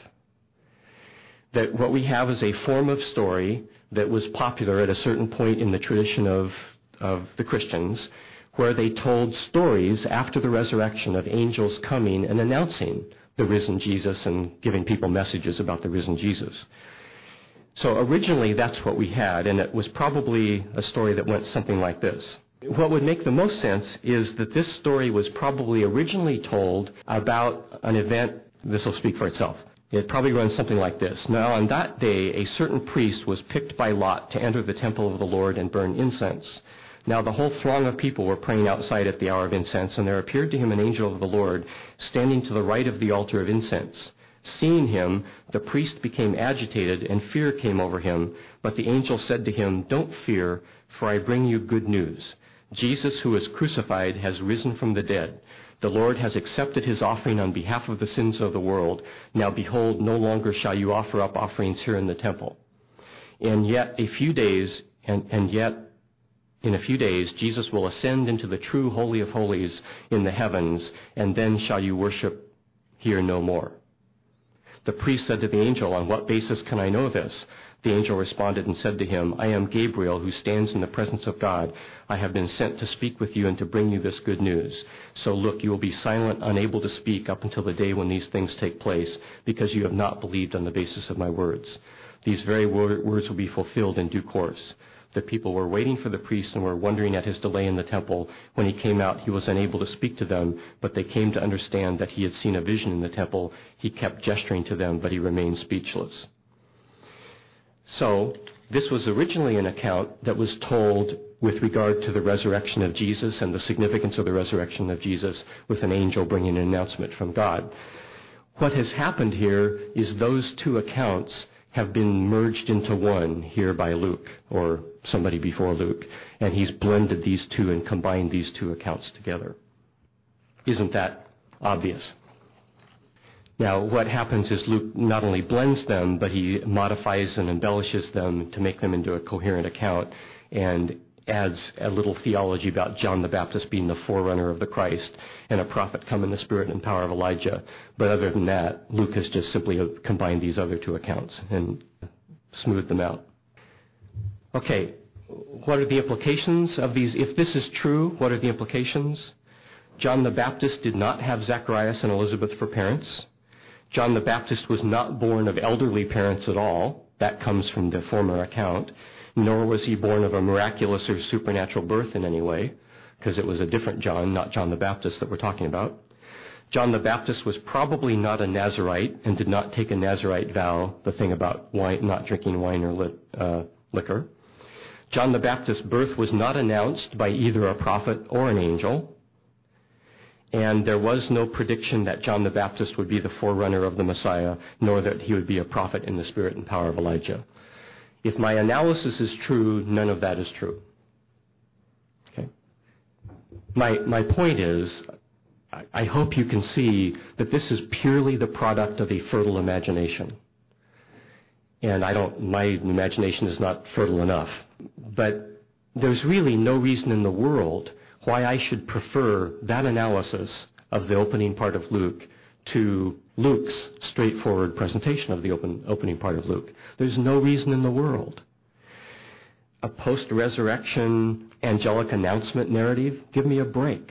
That what we have is a form of story that was popular at a certain point in the tradition of, of the Christians, where they told stories after the resurrection of angels coming and announcing the risen Jesus and giving people messages about the risen Jesus. So originally that's what we had, and it was probably a story that went something like this. What would make the most sense is that this story was probably originally told about an event. This will speak for itself. It probably runs something like this. Now, on that day, a certain priest was picked by lot to enter the temple of the Lord and burn incense. Now the whole throng of people were praying outside at the hour of incense, and there appeared to him an angel of the Lord standing to the right of the altar of incense. Seeing him, the priest became agitated, and fear came over him. But the angel said to him, Don't fear, for I bring you good news. Jesus, who was crucified, has risen from the dead. The Lord has accepted his offering on behalf of the sins of the world. Now behold, no longer shall you offer up offerings here in the temple. And yet a few days, and, and yet in a few days, Jesus will ascend into the true Holy of Holies in the heavens, and then shall you worship here no more. The priest said to the angel, On what basis can I know this? The angel responded and said to him, I am Gabriel, who stands in the presence of God. I have been sent to speak with you and to bring you this good news. So look, you will be silent, unable to speak up until the day when these things take place, because you have not believed on the basis of my words. These very wor- words will be fulfilled in due course. The people were waiting for the priest and were wondering at his delay in the temple. When he came out, he was unable to speak to them, but they came to understand that he had seen a vision in the temple. He kept gesturing to them, but he remained speechless. So, this was originally an account that was told with regard to the resurrection of Jesus and the significance of the resurrection of Jesus, with an angel bringing an announcement from God. What has happened here is those two accounts have been merged into one here by Luke, or somebody before Luke, and he's blended these two and combined these two accounts together. Isn't that obvious? Now, what happens is Luke not only blends them, but he modifies and embellishes them to make them into a coherent account, and adds a little theology about John the Baptist being the forerunner of the Christ and a prophet come in the spirit and power of Elijah. But other than that, Luke has just simply combined these other two accounts and smoothed them out. Okay, what are the implications of these? If this is true, what are the implications? John the Baptist did not have Zacharias and Elizabeth for parents. John the Baptist was not born of elderly parents at all. That comes from the former account. Nor was he born of a miraculous or supernatural birth in any way, because it was a different John, not John the Baptist that we're talking about. John the Baptist was probably not a Nazirite and did not take a Nazirite vow, the thing about wine, not drinking wine or li- uh, liquor. John the Baptist's birth was not announced by either a prophet or an angel, and there was no prediction that John the Baptist would be the forerunner of the Messiah, nor that he would be a prophet in the spirit and power of Elijah. If my analysis is true, none of that is true. Okay? My, my point is, I, I hope you can see that this is purely the product of a fertile imagination. And I don't, my imagination is not fertile enough. But there's really no reason in the world why I should prefer that analysis of the opening part of Luke to Luke's straightforward presentation of the open, opening part of Luke. There's no reason in the world. A post-resurrection angelic announcement narrative, give me a break.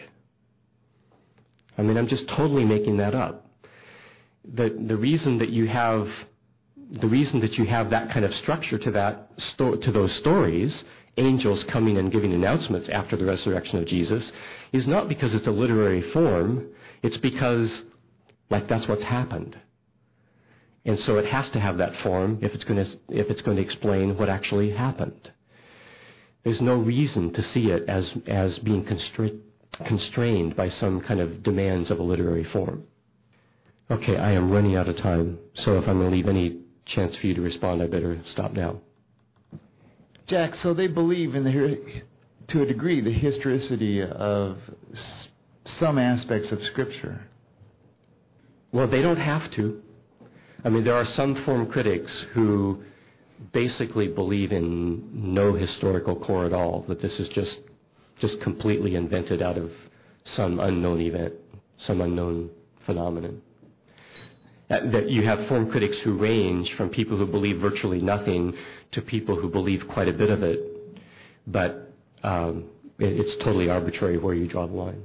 I mean, I'm just totally making that up. The, the reason that you have the reason that you have that kind of structure to that sto- to those stories, angels coming and giving announcements after the resurrection of Jesus, is not because it's a literary form. It's because, like, that's what's happened. And so it has to have that form if it's going to if it's going to explain what actually happened. There's no reason to see it as as being constra- constrained by some kind of demands of a literary form. Okay, I am running out of time, so if I'm going to leave any chance for you to respond, I better stop now. Jack, so they believe in the, to a degree, the historicity of some aspects of Scripture. Well, they don't have to. I mean, there are some form critics who basically believe in no historical core at all, that this is just just completely invented out of some unknown event, some unknown phenomenon. That you have form critics who range from people who believe virtually nothing to people who believe quite a bit of it, but um, it, it's totally arbitrary where you draw the line.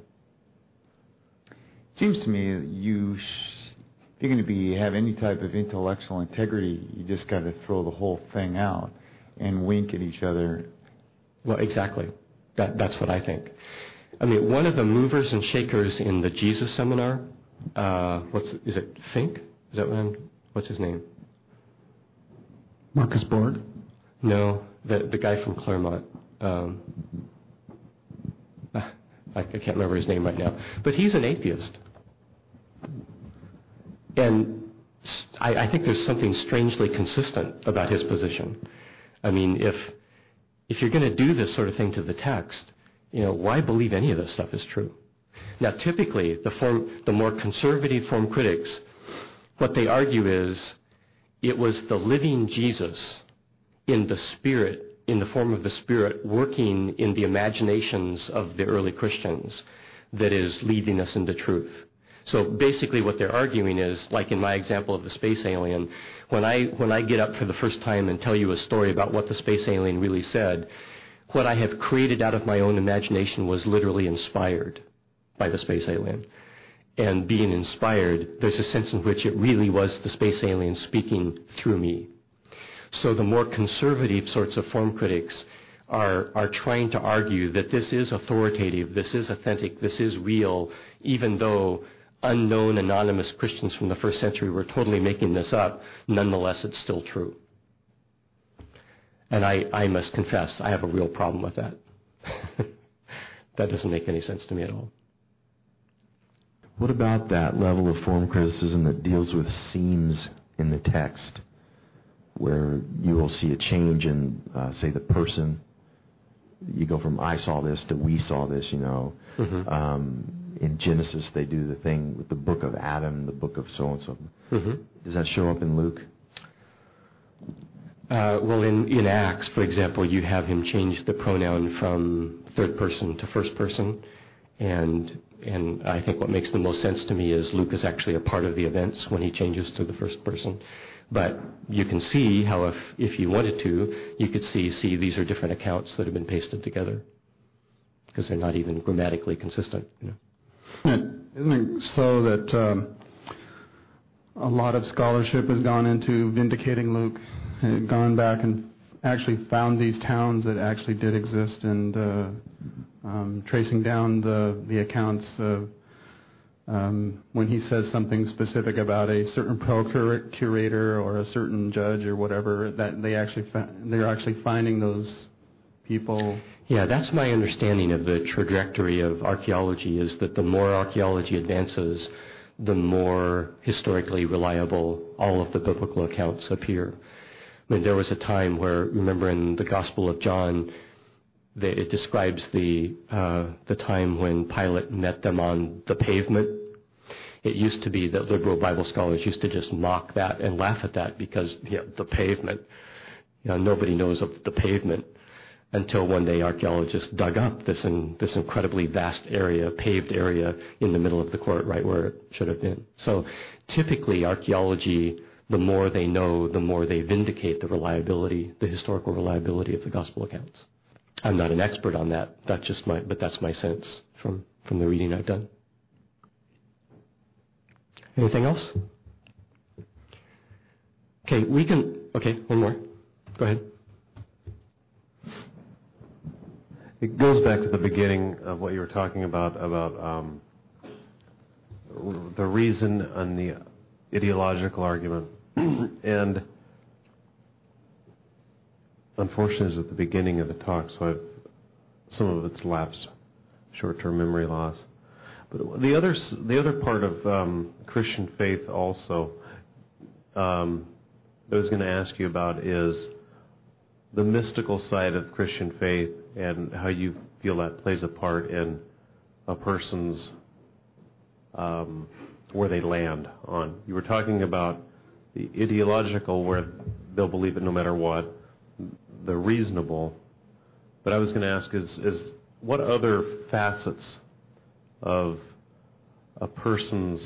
It seems to me that you, sh- if you're going to be have any type of intellectual integrity, you just got to throw the whole thing out and wink at each other. Well, exactly. That, that's what I think. I mean, one of the movers and shakers in the Jesus seminar, uh, what's is it? Fink? Is that what I'm, what's his name? Marcus Borg? No, the the guy from Claremont. Um, I, I can't remember his name right now, but he's an atheist, and I, I think there's something strangely consistent about his position. I mean, if if you're going to do this sort of thing to the text, you know, why believe any of this stuff is true? Now, typically, the form, the more conservative form critics, what they argue is it was the living Jesus in the Spirit, in the form of the Spirit, working in the imaginations of the early Christians that is leading us into truth. So basically what they're arguing is, like in my example of the space alien, when I when I get up for the first time and tell you a story about what the space alien really said, what I have created out of my own imagination was literally inspired by the space alien. And being inspired, there's a sense in which it really was the space alien speaking through me. So the more conservative sorts of form critics are are trying to argue that this is authoritative, this is authentic, this is real, even though unknown anonymous Christians from the first century were totally making this up, nonetheless it's still true. And I, I must confess, I have a real problem with that. That doesn't make any sense to me at all. What about that level of form criticism that deals with seams in the text, where you will see a change in, uh, say, the person? You go from I saw this to we saw this, you know. Mm-hmm. Um, in Genesis, they do the thing with the book of Adam, the book of so-and-so. Mm-hmm. Does that show up in Luke? Uh, well, in, in Acts, for example, you have him change the pronoun from third person to first person, and and I think what makes the most sense to me is Luke is actually a part of the events when he changes to the first person. But you can see how if, if you wanted to, you could see, see these are different accounts that have been pasted together because they're not even grammatically consistent. You know? Isn't it, isn't it so that um, a lot of scholarship has gone into vindicating Luke, and gone back and actually found these towns that actually did exist, and uh, um, tracing down the, the accounts of um, when he says something specific about a certain procurator or a certain judge or whatever, that they actually fa- they're actually finding those people. Yeah, that's my understanding of the trajectory of archaeology, is that the more archaeology advances, the more historically reliable all of the biblical accounts appear. I mean, there was a time where, remember in the Gospel of John, they, it describes the uh, the time when Pilate met them on the pavement. It used to be that liberal Bible scholars used to just mock that and laugh at that because, you know, the pavement, you know, nobody knows of the pavement, until one day archaeologists dug up this in, this incredibly vast area, paved area in the middle of the court, right where it should have been. So typically archaeology, the more they know, the more they vindicate the reliability, the historical reliability of the gospel accounts. I'm not an expert on that. That's just my, but that's my sense from, from the reading I've done. Anything else? Okay, we can, okay, one more. Go ahead. It goes back to the beginning of what you were talking about, about um, the reason and the ideological argument. And unfortunately, it's at the beginning of the talk, so I've, some of it's lapsed, short-term memory loss. But the other, the other part of um, Christian faith also um, that I was going to ask you about is the mystical side of Christian faith and how you feel that plays a part in a person's, um, where they land on. You were talking about the ideological, where they'll believe it no matter what, the reasonable. But I was going to ask is, is what other facets of a person's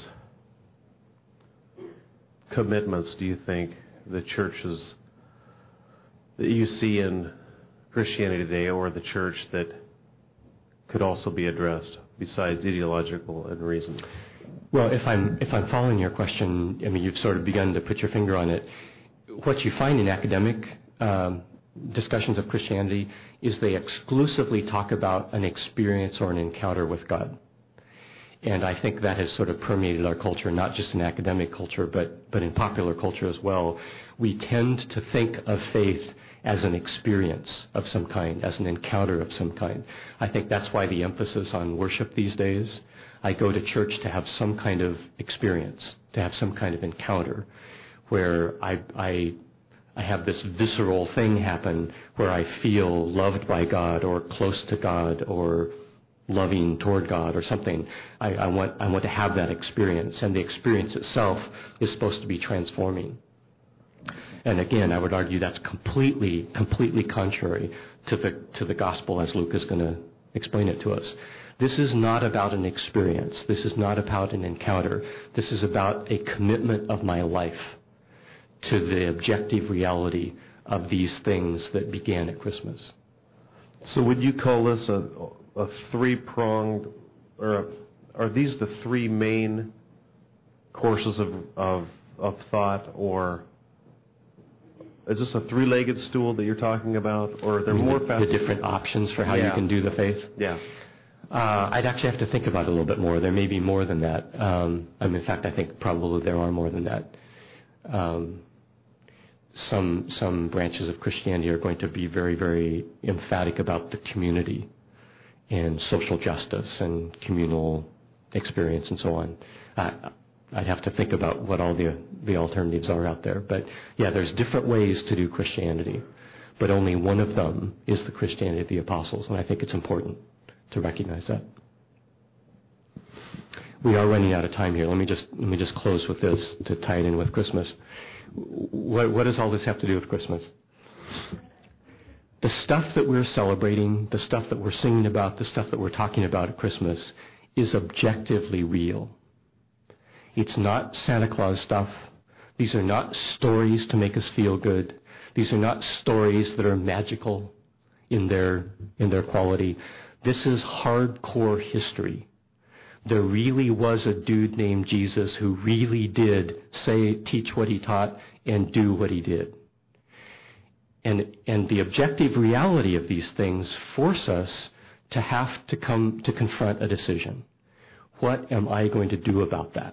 commitments do you think the churches that you see in Christianity today, or the church, that could also be addressed besides ideological and reason? Well, if I'm if I'm following your question, I mean, you've sort of begun to put your finger on it. What you find in academic um, discussions of Christianity is they exclusively talk about an experience or an encounter with God. And I think that has sort of permeated our culture, not just in academic culture, but, but in popular culture as well. We tend to think of faith as an experience of some kind, as an encounter of some kind. I think that's why the emphasis on worship these days. I go to church to have some kind of experience, to have some kind of encounter, where I, I, I have this visceral thing happen where I feel loved by God or close to God or loving toward God or something. I, I want I want to have that experience, and the experience itself is supposed to be transforming. And again, I would argue that's completely, completely contrary to the to the gospel as Luke is going to explain it to us. This is not about an experience. This is not about an encounter. This is about a commitment of my life to the objective reality of these things that began at Christmas. So would you call this a, a three-pronged, or are these the three main courses of, of, of thought, or is this a three-legged stool that you're talking about, or are there more facets? The different options for how yeah. you can do the faith? Yeah. Uh, I'd actually have to think about it a little bit more. There may be more than that. Um, I mean, in fact, I think probably there are more than that. Um, some some branches of Christianity are going to be very, very emphatic about the community and social justice and communal experience and so on. Uh, I'd have to think about what all the the alternatives are out there. But yeah, there's different ways to do Christianity, but only one of them is the Christianity of the apostles, and I think it's important to recognize that. We are running out of time here. Let me just let me just close with this to tie it in with Christmas. What, what does all this have to do with Christmas? The stuff that we're celebrating, the stuff that we're singing about, the stuff that we're talking about at Christmas is objectively real. It's not Santa Claus stuff. These are not stories to make us feel good. These are not stories that are magical in their in their quality. This is hardcore history. there really was a dude named Jesus who really did say, teach what he taught and do what he did. And, and the objective reality of these things force us to have to come to confront a decision. What am I going to do about that?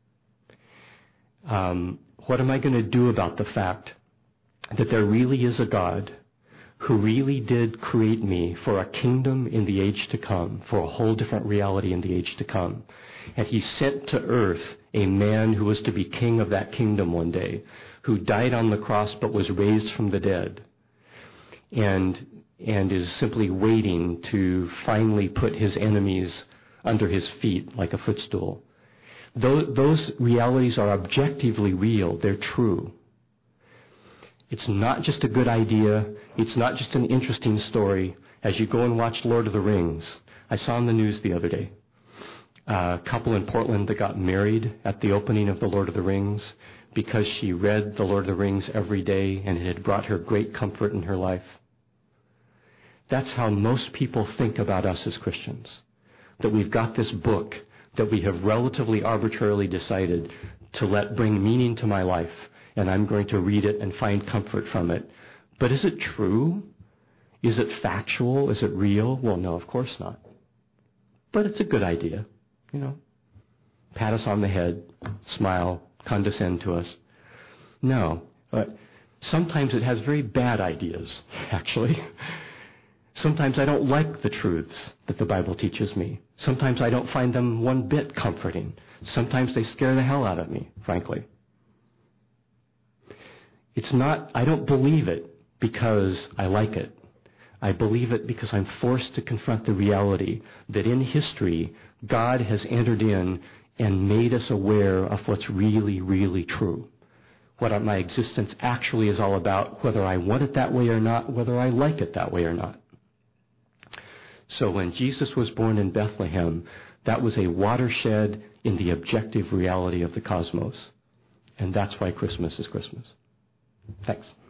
Um, what am I going to do about the fact that there really is a God who really did create me for a kingdom in the age to come, for a whole different reality in the age to come. And he sent to earth a man who was to be king of that kingdom one day, who died on the cross but was raised from the dead, and, and is simply waiting to finally put his enemies under his feet like a footstool. Those, those realities are objectively real. They're true. It's not just a good idea. It's not just an interesting story. As you go and watch Lord of the Rings, I saw on the news the other day a couple in Portland that got married at the opening of the Lord of the Rings because she read the Lord of the Rings every day and it had brought her great comfort in her life. That's how most people think about us as Christians, that we've got this book that we have relatively arbitrarily decided to let bring meaning to my life, and I'm going to read it and find comfort from it. But is it true? Is it factual? Is it real? Well, no, of course not. But it's a good idea, you know. Pat us on the head, smile, condescend to us. No, but sometimes it has very bad ideas, actually. Sometimes I don't like the truths that the Bible teaches me. Sometimes I don't find them one bit comforting. Sometimes they scare the hell out of me, frankly. It's not, I don't believe it because I like it. I believe it because I'm forced to confront the reality that in history, God has entered in and made us aware of what's really, really true. What my existence actually is all about, whether I want it that way or not, whether I like it that way or not. So when Jesus was born in Bethlehem, that was a watershed in the objective reality of the cosmos. And that's why Christmas is Christmas. Thanks.